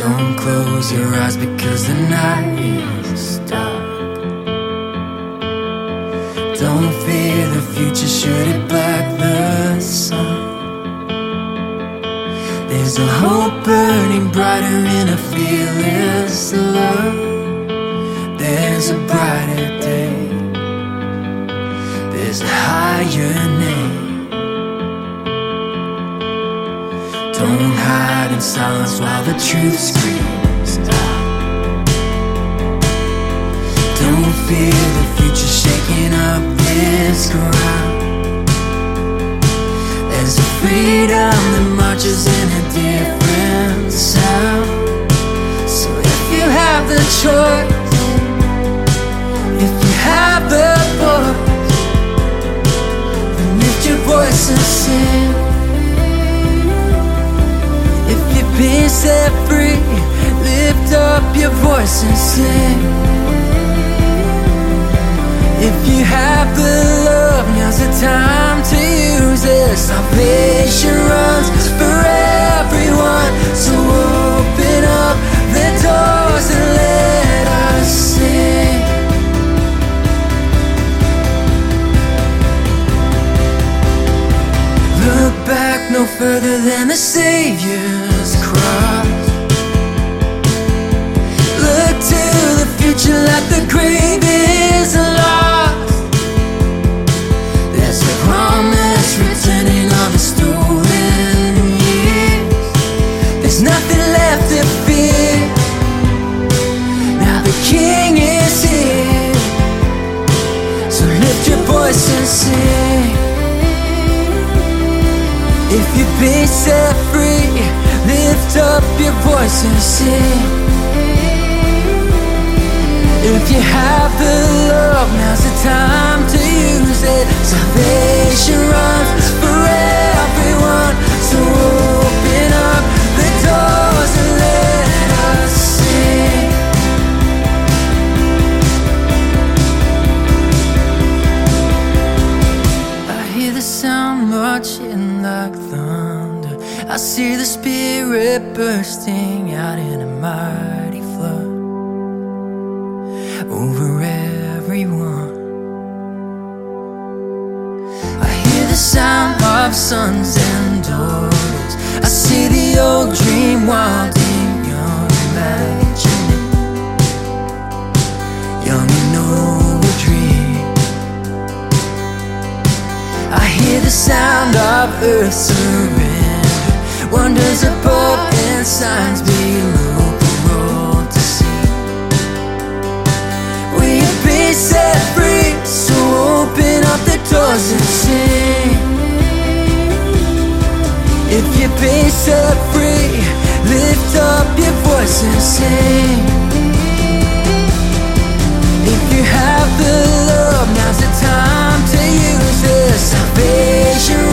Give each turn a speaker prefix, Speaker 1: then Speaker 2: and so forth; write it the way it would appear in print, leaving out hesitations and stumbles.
Speaker 1: Don't close your eyes because the night is dark. Don't fear the future should it black the sun. There's a hope burning brighter in a fearless love. There's a brighter day. There's a higher name. Don't hide in silence while the truth screams out. Don't fear the future shaking up this ground. There's a freedom that marches in a different sound. So if you have the choice, if you have the voice, then lift your voice and sing. If you've been set free, lift up your voice and sing. If you have the love, now's the time to use it. Salvation runs for everyone, so open up the doors and let us sing. Look back no further than the Savior's cross. Look to the future like the grave is lost. There's a promise returning on the stolen years. There's nothing left to fear. Now the King is here. So lift your voice and sing. If you've been set free, lift up your voice and sing. If you have the love, now's the time to use it. Salvation runs for everyone, so open up the doors and let us sing. I hear the sound marching like thunder. I see the Spirit bursting out in a mighty flood over everyone. I hear the sound of sons and daughters. I see the old dream wild and young, imagining young and noble dream. I hear the sound of earth surrender, wonders above and signs below the road to see. We've been set free, so open up the doors and sing. If you've been set free, lift up your voice and sing. If you have the love, now's the time to use it. Salvation